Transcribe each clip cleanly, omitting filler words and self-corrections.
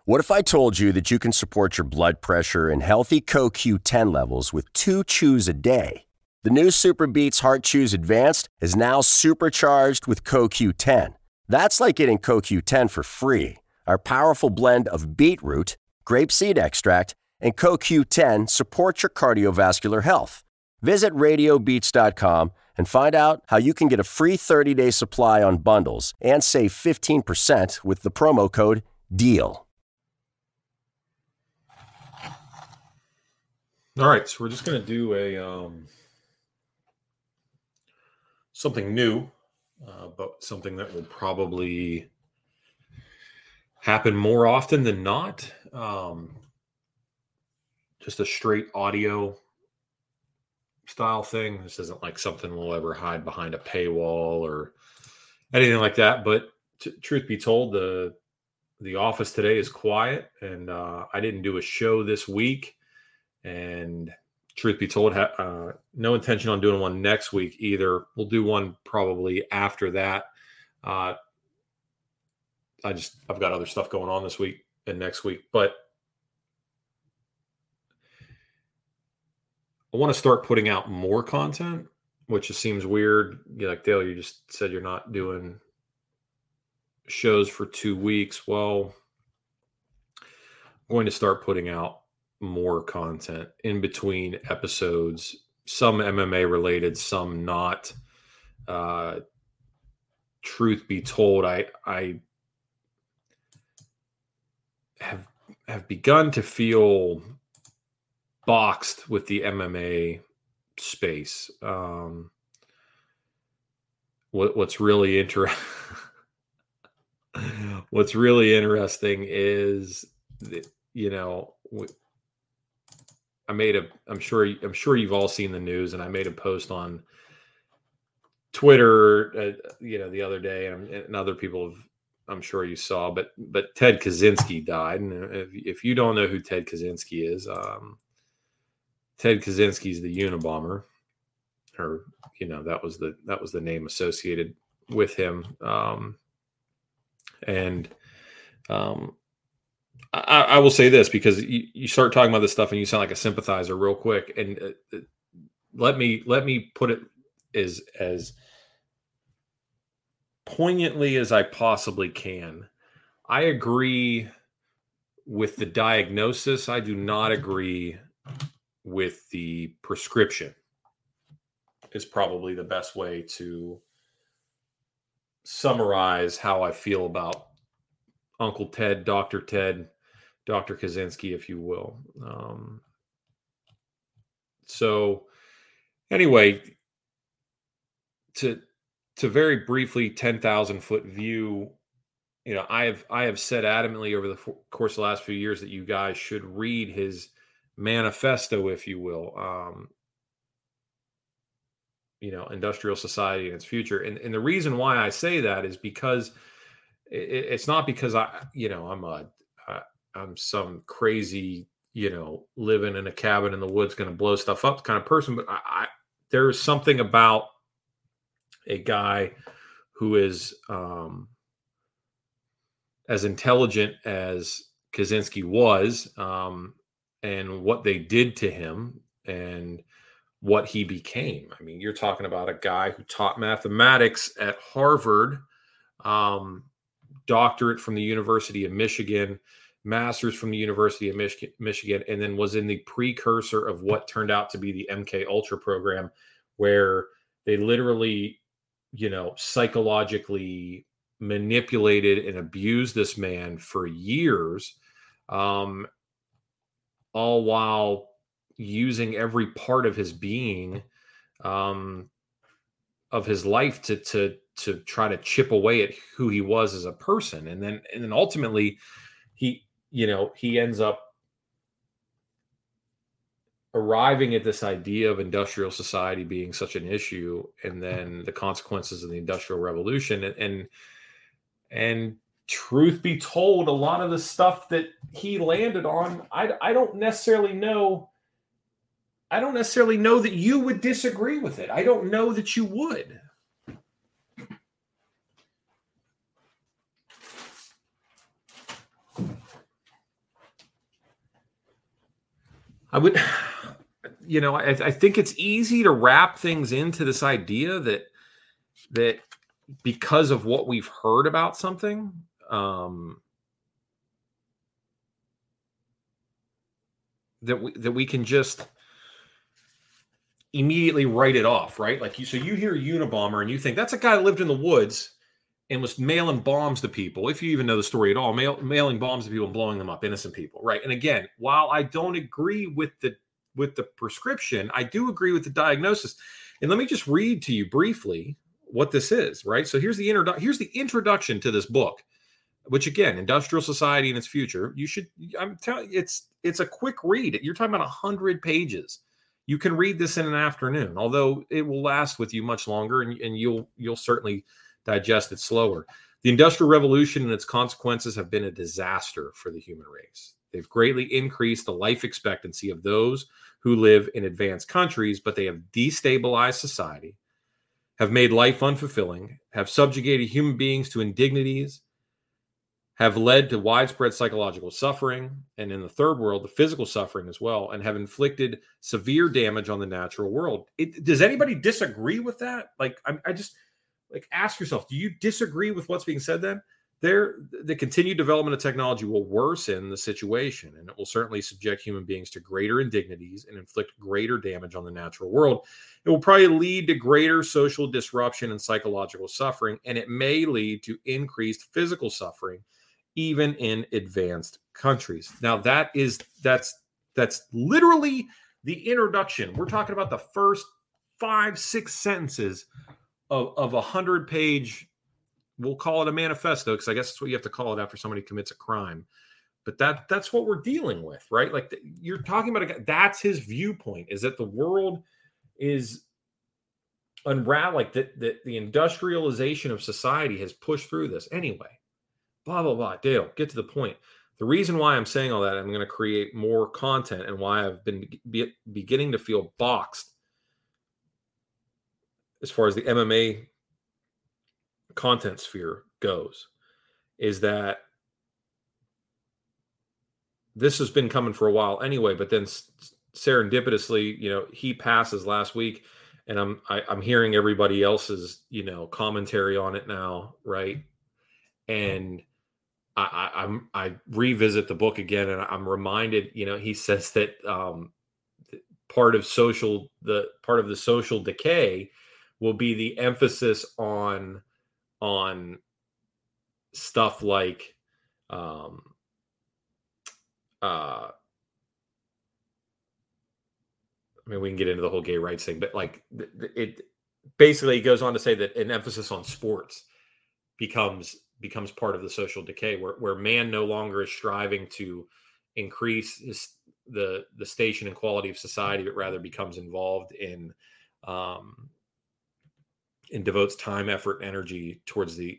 What if I told you that you can support your blood pressure and healthy CoQ10 levels with 2 chews a day? The new Super Beats Heart Chews Advanced is now supercharged with CoQ10. That's like getting CoQ10 for free. Our powerful blend of beetroot, grapeseed extract, and CoQ10 supports your cardiovascular health. Visit radiobeats.com and find out how you can get a free 30-day supply on bundles and save 15% with the promo code DEAL. All right, so we're just going to do a something new, but something that will probably happen more often than not. Just a straight audio style thing. This isn't like something we'll ever hide behind a paywall or anything like that. But truth be told, the office today is quiet, and I didn't do a show this week. And truth be told, no intention on doing one next week either. We'll do one probably after that. I've got other stuff going on this week and next week, but I want to start putting out more content, which just seems weird. Like, Dale, you just said you're not doing shows for 2 weeks. Well, I'm going to start putting out more content in between episodes, some MMA related, some not. Truth be told, I have begun to feel boxed with the MMA space. What's really interesting is that, I'm sure you've all seen the news, and I made a post on Twitter, the other day, and other people have, I'm sure you saw, but Ted Kaczynski died. And if you don't know who Ted Kaczynski is, Ted Kaczynski is the Unabomber, or, that was the name associated with him. I will say this, because you start talking about this stuff and you sound like a sympathizer real quick. And let me put it as poignantly as I possibly can. I agree with the diagnosis. I do not agree with the prescription, is probably the best way to summarize how I feel about Uncle Ted, Dr. Kaczynski, if you will. So anyway, to very briefly, 10,000 foot view, I have said adamantly over the course of the last few years that you guys should read his manifesto, if you will, Industrial Society and its Future. And the reason why I say that is because it's not because I'm some crazy, living in a cabin in the woods, going to blow stuff up kind of person. But there's something about a guy who is as intelligent as Kaczynski was, and what they did to him and what he became. I mean, you're talking about a guy who taught mathematics at Harvard, doctorate from the University of Michigan, master's from the University of Michigan, and then was in the precursor of what turned out to be the MK Ultra program, where they literally, psychologically manipulated and abused this man for years, all while using every part of his being, of his life to try to chip away at who he was as a person. And then ultimately he ends up arriving at this idea of industrial society being such an issue, and then the consequences of the Industrial Revolution. And truth be told, a lot of the stuff that he landed on, I don't necessarily know that you would disagree with it. I don't know that you would. I would, I think it's easy to wrap things into this idea that because of what we've heard about something, that we can just immediately write it off, right? Like so you hear Unabomber and you think that's a guy that lived in the woods and was mailing bombs to people, if you even know the story at all, mailing bombs to people and blowing them up, innocent people, right? And again, while I don't agree with the prescription, I do agree with the diagnosis. And let me just read to you briefly what this is, right? So here's the introduction to this book, which again, Industrial Society and Its Future. I'm telling you, it's a quick read. You're talking about 100 pages. You can read this in an afternoon, although it will last with you much longer, and you'll certainly digest it slower. The Industrial Revolution and its consequences have been a disaster for the human race. They've greatly increased the life expectancy of those who live in advanced countries, but they have destabilized society, have made life unfulfilling, have subjugated human beings to indignities, have led to widespread psychological suffering, and in the third world, the physical suffering as well, and have inflicted severe damage on the natural world. Does anybody disagree with that? Like, I just ask yourself, do you disagree with what's being said then? The continued development of technology will worsen the situation, and it will certainly subject human beings to greater indignities and inflict greater damage on the natural world. It will probably lead to greater social disruption and psychological suffering, and it may lead to increased physical suffering, even in advanced countries. Now, that's literally the introduction. We're talking about the first 5-6 sentences of 100-page, we'll call it a manifesto, because I guess that's what you have to call it after somebody commits a crime. But that's what we're dealing with, right? Like you're talking about a guy, that's his viewpoint, is that the world is unraveled, like that the industrialization of society has pushed through this anyway. Blah, blah, blah. Dale, get to the point. The reason why I'm saying all that, I'm going to create more content, and why I've been beginning to feel boxed as far as the MMA content sphere goes, is that this has been coming for a while anyway, but then serendipitously, he passes last week, and I'm hearing everybody else's, commentary on it now, right? And I revisit the book again, and I'm reminded, he says that part of the social decay will be the emphasis on stuff like we can get into the whole gay rights thing, but like it basically goes on to say that an emphasis on sports becomes part of the social decay, where man no longer is striving to increase the station and quality of society, but rather becomes involved in devotes time, effort, and energy towards the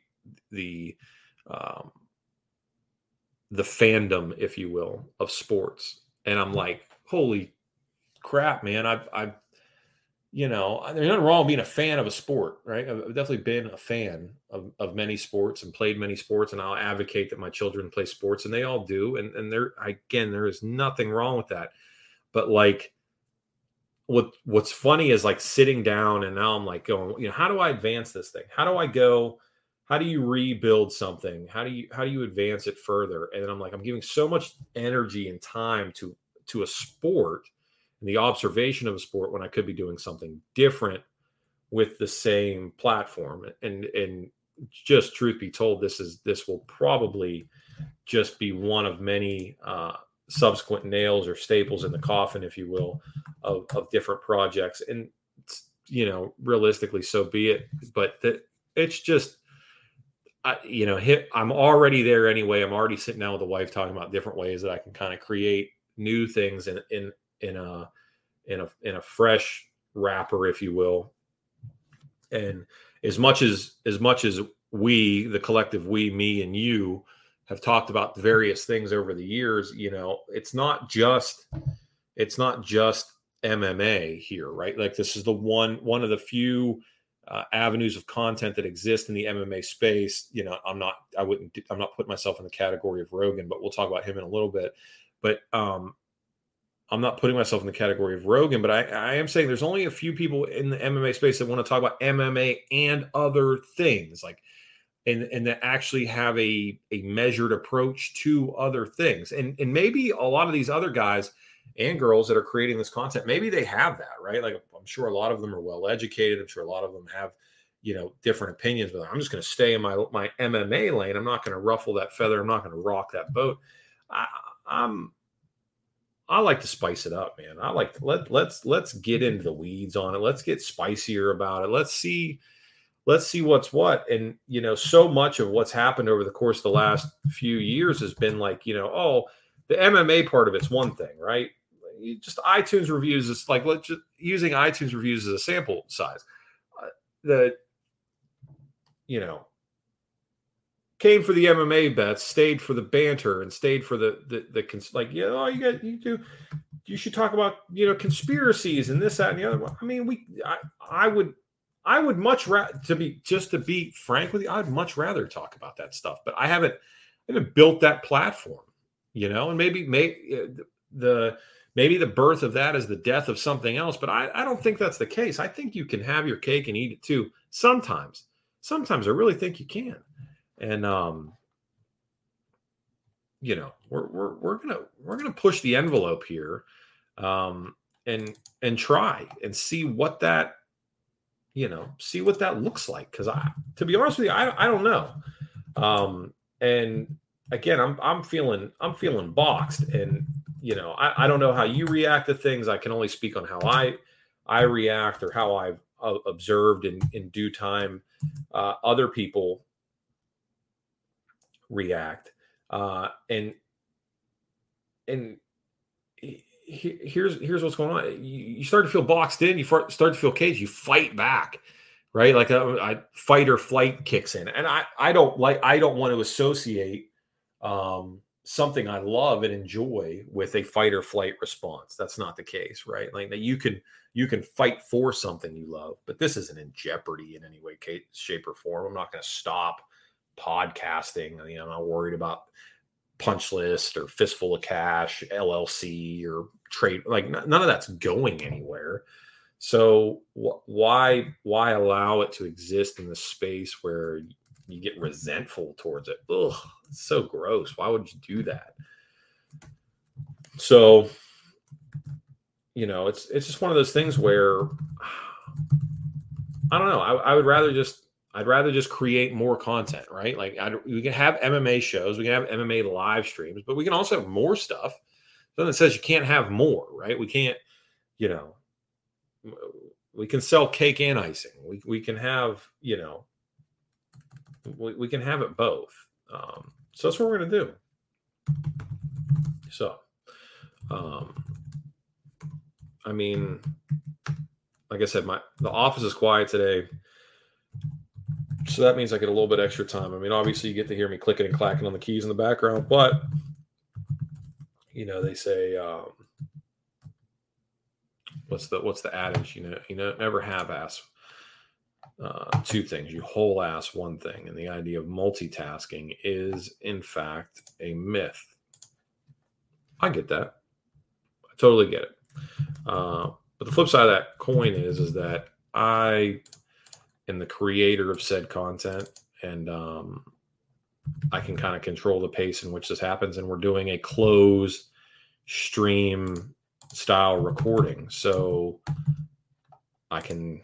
fandom, if you will, of sports. And I'm like, holy crap, man! there's nothing wrong with being a fan of a sport, right? I've definitely been a fan of many sports and played many sports, and I'll advocate that my children play sports, and they all do. And there is nothing wrong with that. But like, what's funny is like sitting down, and now I'm like going, how do I advance this thing? How do you rebuild something? How do you advance it further? And then I'm like, I'm giving so much energy and time to a sport and the observation of a sport, when I could be doing something different with the same platform. And just truth be told, this will probably just be one of many subsequent nails or staples in the coffin, if you will, of different projects. And realistically, so be it. But it's just, I'm already there anyway. I'm already sitting down with the wife talking about different ways that I can kind of create new things in a fresh wrapper, if you will. And as much as we, the collective we, me and you, have talked about various things over the years, it's not just MMA here, right? Like, this is the one of the few avenues of content that exist in the MMA space. I'm not putting myself in the category of Rogan, but we'll talk about him in a little bit. But I'm not putting myself in the category of Rogan, but I am saying there's only a few people in the MMA space that want to talk about MMA and other things, like and that actually have a measured approach to other things. And maybe a lot of these other guys and girls that are creating this content, maybe they have that, right? Like I'm sure a lot of them are well educated. I'm sure a lot of them have, different opinions, but I'm just going to stay in my MMA lane. I'm not going to ruffle that feather. I'm not going to rock that boat. I like to spice it up, man. I like let's get into the weeds on it. Let's get spicier about it. Let's see what's what. And so much of what's happened over the course of the last few years has been like, oh, the MMA part of it's one thing, right? Just iTunes reviews is like, let's just using iTunes reviews as a sample size. Came for the MMA bets, stayed for the banter, and stayed for you should talk about conspiracies and this, that, and the other one. I mean, I would much rather, to be frank with you, I'd much rather talk about that stuff. But I haven't built that platform, and maybe the birth of that is the death of something else. But I don't think that's the case. I think you can have your cake and eat it too. Sometimes I really think you can. And we're gonna push the envelope here, and try and see what that looks like. Because to be honest with you, I don't know. And again, I'm feeling boxed, and I don't know how you react to things. I can only speak on how I react, or how I've observed in due time other people react. And here's what's going on. You start to feel boxed in. You start to feel caged. You fight back, right? Like a fight or flight kicks in. And I don't want to associate something I love and enjoy with a fight or flight response. That's not the case, right? Like that you can fight for something you love, but this isn't in jeopardy in any way, shape, or form. I'm not going to stop podcasting. I'm not worried about Punch List or Fistful of Cash, LLC, or trade. Like none of that's going anywhere. So why allow it to exist in the space where you get resentful towards it? Ugh, it's so gross. Why would you do that? So, it's just one of those things where I don't know. I'd rather just create more content, right? Like we can have MMA shows, we can have MMA live streams, but we can also have more stuff. Nothing says you can't have more, right? We can't, we can sell cake and icing. We can have, we can have it both. So that's what we're going to do. So, I mean, like I said, the office is quiet today. So that means I get a little bit extra time. I mean, obviously you get to hear me clicking and clacking on the keys in the background, but they say, what's the adage? Never have ass two things. You whole ass one thing. And the idea of multitasking is in fact a myth. I get that. I totally get it. But the flip side of that coin is that I am the creator of said content, and I can kind of control the pace in which this happens. And we're doing a closed stream style recording, so I can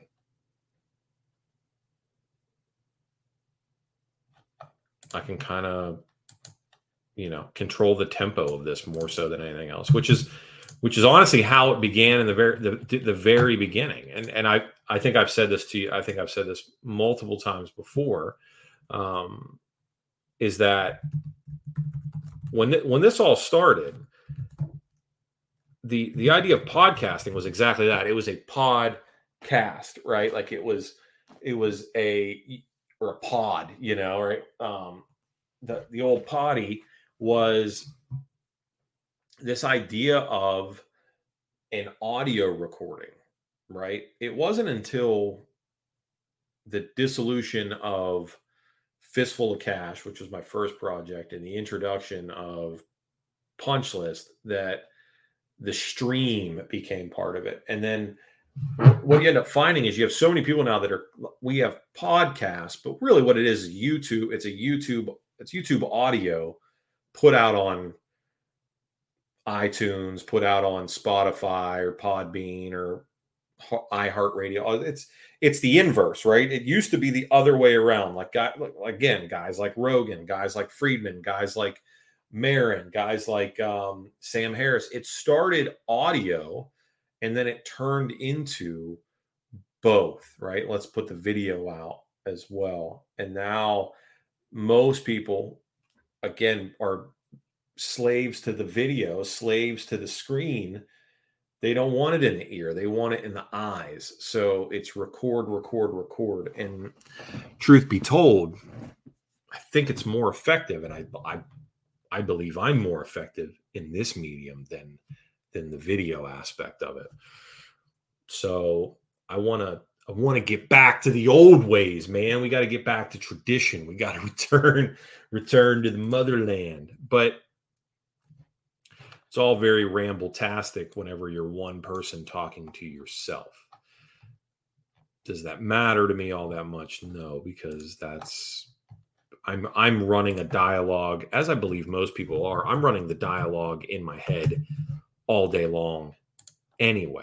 kind of control the tempo of this more so than anything else, which is honestly how it began in the very beginning. And I think I've said this to you. I think I've said this multiple times before. Is that when this all started, the idea of podcasting was exactly that. It was a podcast, right? Like it was a pod, right? The old potty was this idea of an audio recording, right? It wasn't until the dissolution of Fistful of Cash, which was my first project, and the introduction of Punch List that the stream became part of it. And then what you end up finding is you have so many people now we have podcasts, but really what it is YouTube. It's YouTube audio put out on iTunes, put out on Spotify or Podbean or iHeartRadio. It's the inverse, right? It used to be the other way around. Guys like Rogan, guys like Friedman, guys like Marin, guys like Sam Harris. It started audio, and then it turned into both, right? Let's put the video out as well. And now most people, again, are slaves to the video, slaves to the screen. They don't want it in the ear. They want it in the eyes. So it's record, record, record. And truth be told, I think it's more effective. And I believe I'm more effective in this medium than the video aspect of it. So I want to get back to the old ways, man. We got to get back to tradition. We got to return to the motherland. But it's all very ramble-tastic whenever you're one person talking to yourself. Does that matter to me all that much? No, because I'm running a dialogue, as I believe most people are. I'm running the dialogue in my head all day long anyway.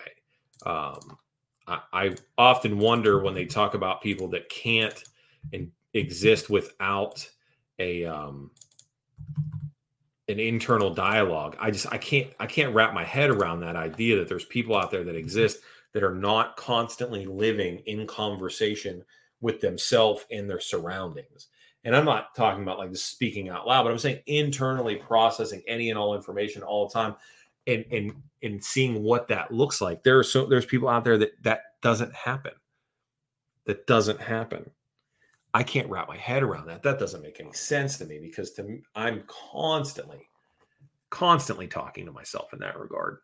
I often wonder when they talk about people that can't exist without an internal dialogue. I can't wrap my head around that idea that there's people out there that exist that are not constantly living in conversation with themselves and their surroundings. And I'm not talking about like just speaking out loud, but I'm saying internally processing any and all information all the time and seeing what that looks like. There's people out there that doesn't happen. That doesn't happen. I can't wrap my head around that. That doesn't make any sense to me because to me, I'm constantly talking to myself in that regard,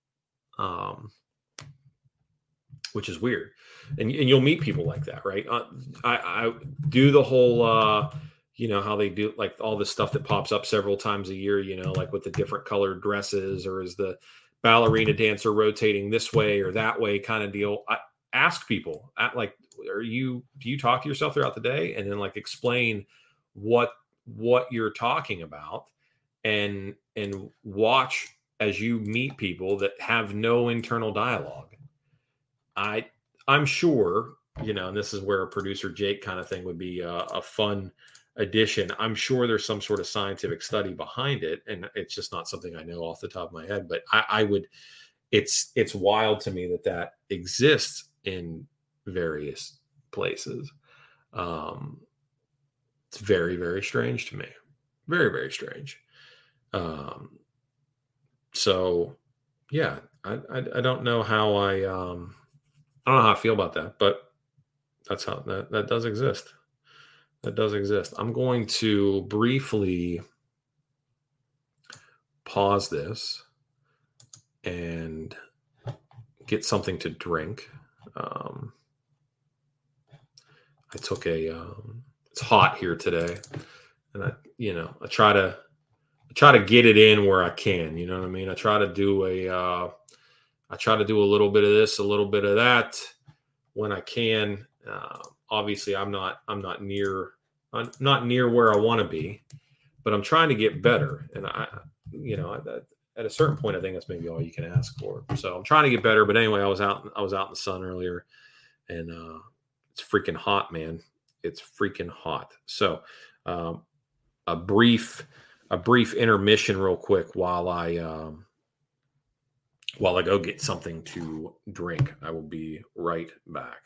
which is weird. And you'll meet people like that, right? I do the whole, how they do like all the stuff that pops up several times a year, like with the different colored dresses, or is the ballerina dancer rotating this way or that way kind of deal. I ask people do you talk to yourself throughout the day, and then like explain what you're talking about, and watch as you meet people that have no internal dialogue. I'm sure, and this is where a producer Jake kind of thing would be a fun addition. I'm sure there's some sort of scientific study behind it, and it's just not something I know off the top of my head. But it's wild to me that exists in various places. It's very, very strange to me. Very, very strange. So yeah, I don't know how I don't know how I feel about that, but that's how that does exist. That does exist. I'm going to briefly pause this and get something to drink. I took it's hot here today, and I try to get it in where I can, you know what I mean? I try to do a little bit of this, a little bit of that when I can. Obviously I'm not near where I want to be, but I'm trying to get better. And at a certain point, I think that's maybe all you can ask for. So I'm trying to get better. But anyway, I was out in the sun earlier, and it's freaking hot, man. It's freaking hot. So a brief intermission real quick while I go get something to drink. I will be right back.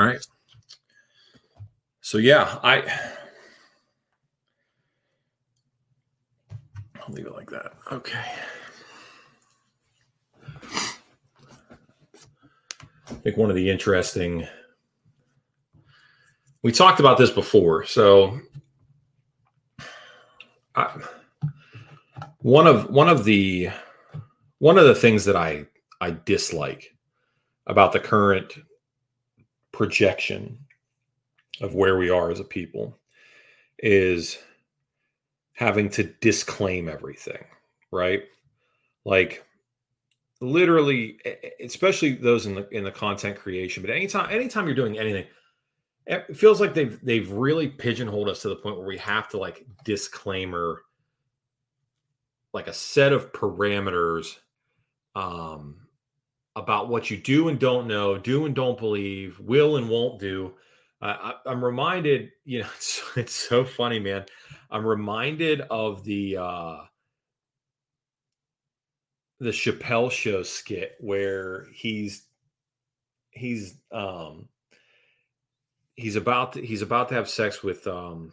right. So yeah, I'll leave it like that. Okay. I think one of the interesting, we talked about this before. So one of the things that I dislike about the current projection of where we are as a people is having to disclaim everything, right? Like literally, especially those in the content creation, but anytime you're doing anything, it feels like they've really pigeonholed us to the point where we have to like disclaimer like a set of parameters about what you do and don't know, do and don't believe, will and won't do. I'm reminded, it's so funny, man. I'm reminded of the Chappelle Show skit where he's about to have sex with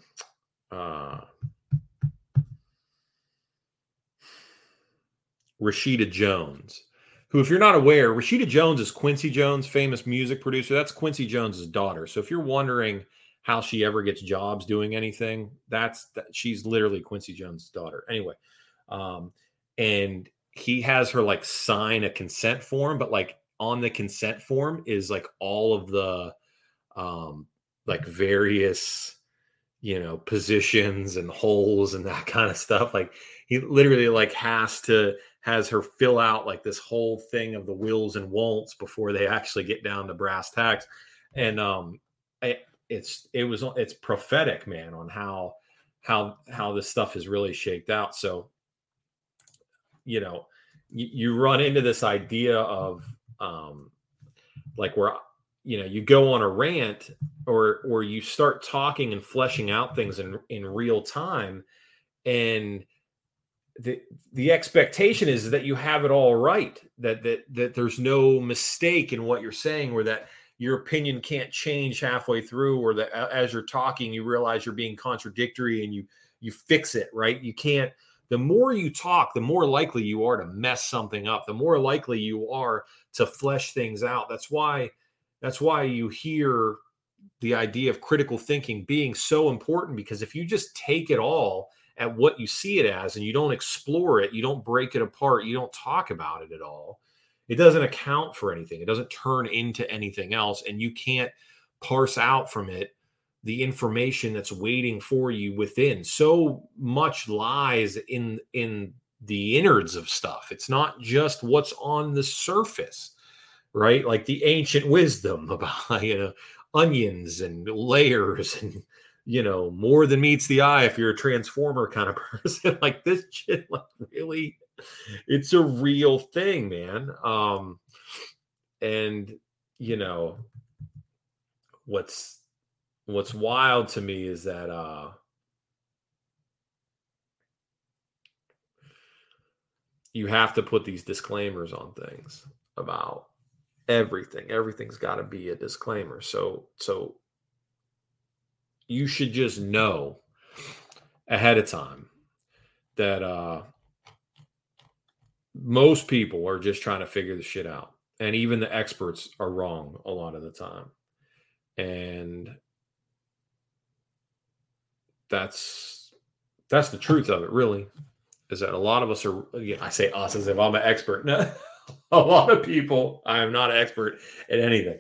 Rashida Jones, who, if you're not aware, Rashida Jones is Quincy Jones, famous music producer. That's Quincy Jones's daughter. So if you're wondering how she ever gets jobs doing anything, she's literally Quincy Jones' daughter. Anyway, and he has her like sign a consent form, but like on the consent form is like all of the like various positions and holes and that kind of stuff. Like he literally like has her fill out like this whole thing of the wills and won'ts before they actually get down to brass tacks. And it's prophetic, man, on how this stuff is really shaped out. So you run into this idea of like where you go on a rant or you start talking and fleshing out things in real time, and the expectation is that you have it all right, that there's no mistake in what you're saying, or that your opinion can't change halfway through, or that as you're talking you realize you're being contradictory and you fix it, right? You can't. The more you talk, the more likely you are to mess something up, the more likely you are to flesh things out. That's why you hear the idea of critical thinking being so important, because if you just take it all at what you see it as and you don't explore it, you don't break it apart, you don't talk about it at all, it doesn't account for anything. It doesn't turn into anything else. And you can't parse out from it the information that's waiting for you within. So much lies in the innards of stuff. It's not just what's on the surface, right? Like the ancient wisdom about, onions and layers and, more than meets the eye if you're a transformer kind of person. Like this shit, like really, it's a real thing, man. And what's wild to me is that you have to put these disclaimers on things about everything. Everything's got to be a disclaimer. So you should just know ahead of time that most people are just trying to figure the shit out. And even the experts are wrong a lot of the time. And that's the truth of it, really, is that a lot of us are, I say us as if I'm an expert. No, a lot of people, I am not an expert at anything.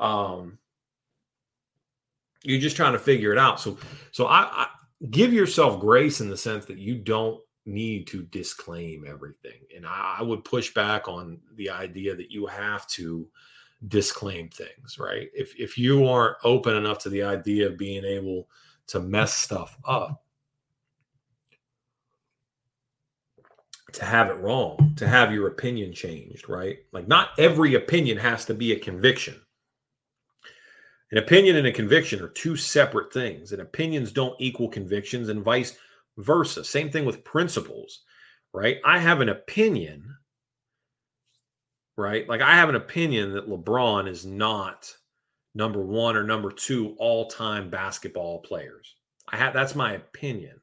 You're just trying to figure it out. So I give yourself grace in the sense that you don't need to disclaim everything. And I would push back on the idea that you have to disclaim things, right? If you aren't open enough to the idea of being able to mess stuff up, to have it wrong, to have your opinion changed, right? Like not every opinion has to be a conviction. An opinion and a conviction are two separate things, and opinions don't equal convictions and vice versa. Same thing with principles, right? I have an opinion, right? Like I have an opinion that LeBron is not number one or number two all-time basketball players. That's my opinion.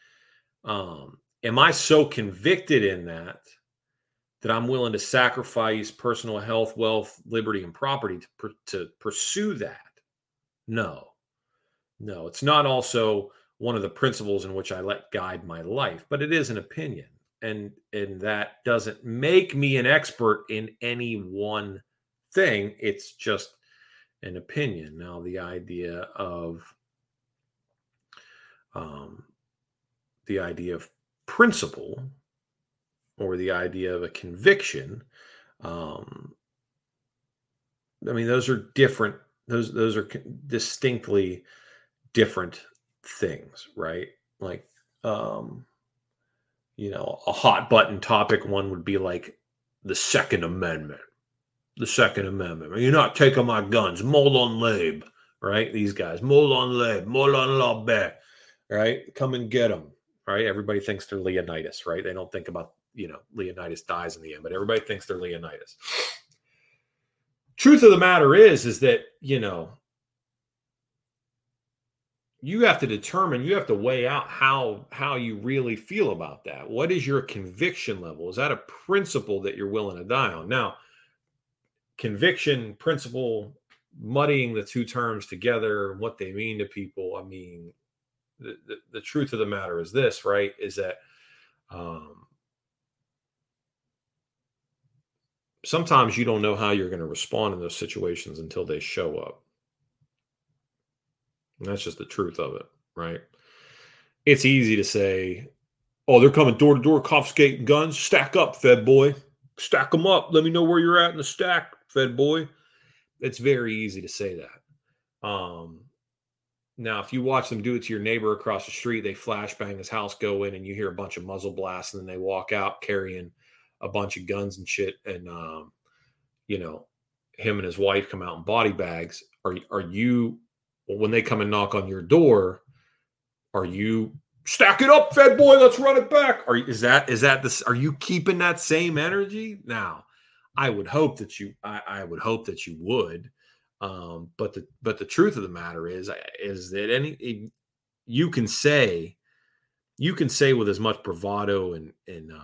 Am I so convicted in that I'm willing to sacrifice personal health, wealth, liberty, and property to pursue that? No, it's not also one of the principles in which I let guide my life, but it is an opinion. And that doesn't make me an expert in any one thing. It's just an opinion. Now, the idea of principle, or the idea of a conviction, those are different. Those are distinctly different things, right? Like, a hot button topic one would be like the Second Amendment. The Second Amendment. You're not taking my guns. Molon Labe, right? These guys. Molon Labe. Molon Labe, right? Come and get them, right? Everybody thinks they're Leonidas, right? They don't think about, Leonidas dies in the end, but everybody thinks they're Leonidas. Truth of the matter is that, you have to determine, you have to weigh out how you really feel about that. What is your conviction level? Is that a principle that you're willing to die on? Now, conviction, principle, muddying the two terms together, what they mean to people. The truth of the matter is this, right? Is that sometimes you don't know how you're going to respond in those situations until they show up. And that's just the truth of it, right? It's easy to say, oh, they're coming door to door, confiscating guns. Stack up, Fed boy. Stack them up. Let me know where you're at in the stack, Fed boy. It's very easy to say that. Now, if you watch them do it to your neighbor across the street, they flashbang his house, go in, and you hear a bunch of muzzle blasts, and then they walk out carrying a bunch of guns and shit, and him and his wife come out in body bags. Are you, when they come and knock on your door, are you stack it up, Fed boy? Let's run it back. Are you keeping that same energy? Now, I would hope that you. I would hope that you would. But the truth of the matter is that you can say with as much bravado and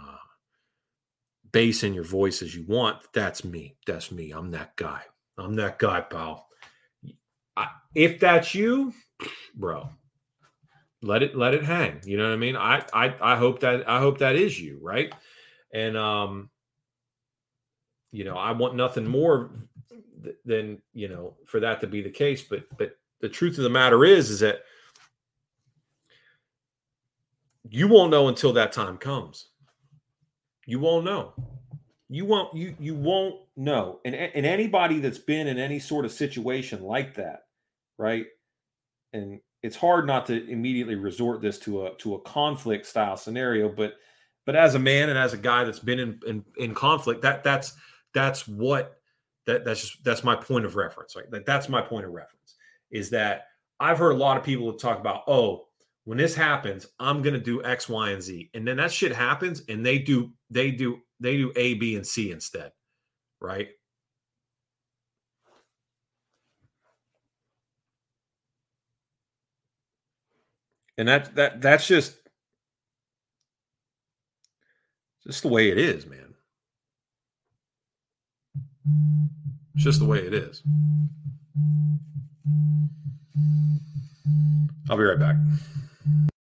bass in your voice as you want, that's me. That's me. I'm that guy. I'm that guy, pal. If that's you, bro, let it hang. You know what I mean? I hope that is you, right? And I want nothing more than for that to be the case. But the truth of the matter is that you won't know until that time comes. You won't know. You won't know. And anybody that's been in any sort of situation like that, right? And it's hard not to immediately resort this to a conflict style scenario, but as a man and as a guy that's been in conflict, that's my point of reference, right? That's my point of reference, is that I've heard a lot of people talk about, oh, when this happens, I'm going to do X, Y, and Z. And then that shit happens and they do A, B, and C instead. Right. And that's just the way it is, man. It's just the way it is. I'll be right back.